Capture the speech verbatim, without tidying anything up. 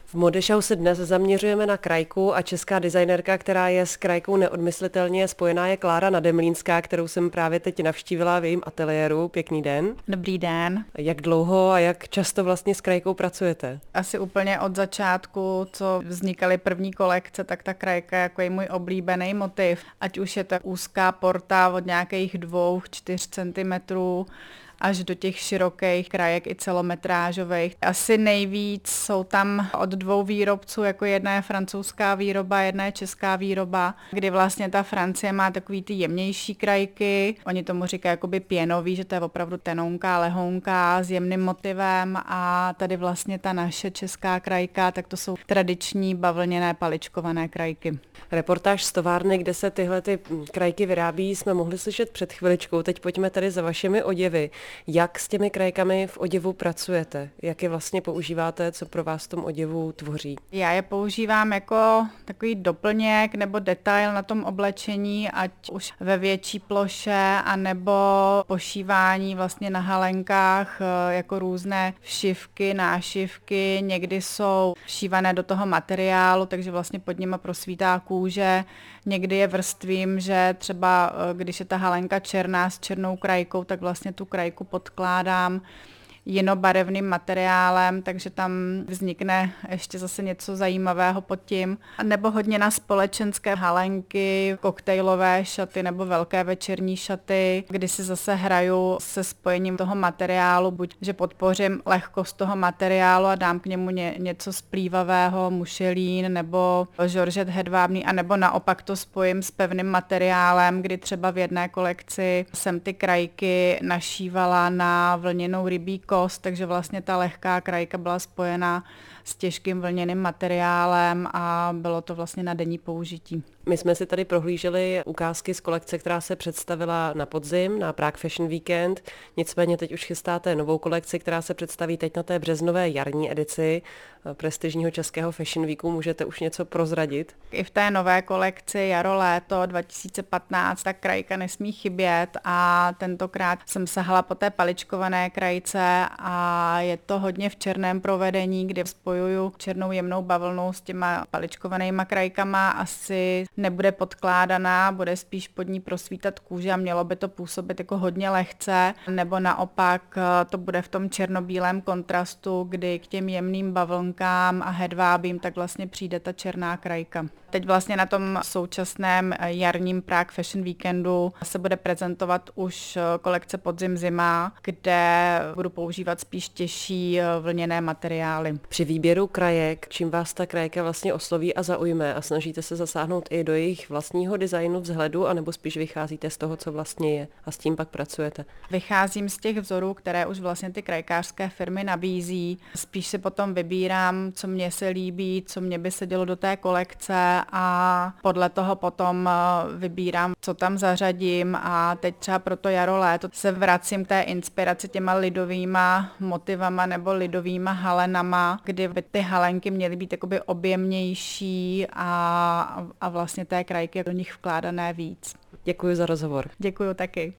V Modešau se dnes zaměřujeme na krajku a česká designérka, která je s krajkou neodmyslitelně spojená, je Klára Nademlínská, kterou jsem právě teď navštívila v jejím ateliéru. Pěkný den. Dobrý den. Jak dlouho a jak často vlastně s krajkou pracujete? Asi úplně od začátku, co vznikaly první kolekce, tak ta krajka jako je můj oblíbený motiv. Ať už je to úzká porta od nějakých dvou, čtyř centimetrů, až do těch širokých krajek i celometrážových. Asi nejvíc jsou tam od dvou výrobců, jako jedna je francouzská výroba, jedna je česká výroba, kdy vlastně ta Francie má takový ty jemnější krajky, oni tomu říkají jakoby pěnový, že to je opravdu tenonká, lehounká s jemným motivem, a tady vlastně ta naše česká krajka, tak to jsou tradiční bavlněné paličkované krajky. Reportáž z továrny, kde se tyhle ty krajky vyrábí, jsme mohli slyšet před chviličkou. Teď pojďme tady za vašimi oděvy. Jak s těmi krajkami v oděvu pracujete? Jak je vlastně používáte, co pro vás v tom oděvu tvoří? Já je používám jako takový doplněk nebo detail na tom oblečení, ať už ve větší ploše, anebo pošívání vlastně na halenkách, jako různé všivky, nášivky. Někdy jsou všívané do toho materiálu, takže vlastně pod nima prosvítá kůže. Někdy je vrstvím, že třeba když je ta halenka černá s černou krajkou, tak vlastně tu krajku podkládám jinobarevným materiálem, takže tam vznikne ještě zase něco zajímavého pod tím. Nebo hodně na společenské halenky, koktejlové šaty nebo velké večerní šaty, kdy si zase hraju se spojením toho materiálu, buď že podpořím lehkost toho materiálu a dám k němu ně, něco splývavého, mušelín nebo žoržet hedvábný, anebo naopak to spojím s pevným materiálem, kdy třeba v jedné kolekci jsem ty krajky našívala na vlněnou rybí kost, takže vlastně ta lehká krajka byla spojena s těžkým vlněným materiálem a bylo to vlastně na denní použití. My jsme si tady prohlíželi ukázky z kolekce, která se představila na podzim, na Prague Fashion Weekend. Nicméně teď už chystáte novou kolekci, která se představí teď na té březnové jarní edici prestižního českého Fashion Weeku. Můžete už něco prozradit? I v té nové kolekci jaro-léto dva tisíce patnáct ta krajka nesmí chybět a tentokrát jsem sahala po té paličkované krajce a je to hodně v černém provedení, kde spojuju černou jemnou bavlnou s těma paličkovanýma krajkama. Asi nebude podkládaná, bude spíš pod ní prosvítat kůže a mělo by to působit jako hodně lehce, nebo naopak to bude v tom černobílém kontrastu, kdy k těm jemným bavlnkám a hedvábím tak vlastně přijde ta černá krajka. Teď vlastně na tom současném jarním Prague Fashion Weekendu se bude prezentovat už kolekce podzim-zima, kde budu používat spíš těžší vlněné materiály. Při výběru krajek, čím vás ta krajka vlastně osloví a zaujme a snažíte se zasáhnout i do jejich vlastního designu, vzhledu, anebo spíš vycházíte z toho, co vlastně je a s tím pak pracujete? Vycházím z těch vzorů, které už vlastně ty krajkářské firmy nabízí. Spíš si potom vybírám, co mně se líbí, co mě by sedělo do té kolekce a podle toho potom vybírám, co tam zařadím, a teď třeba pro to jaro-léto se vracím k té inspiraci těma lidovýma motivama nebo lidovýma halenama, kdy by ty halenky měly být jakoby objemnější a, a vlastně té krajky do nich vkládané víc. Děkuji za rozhovor. Děkuji taky.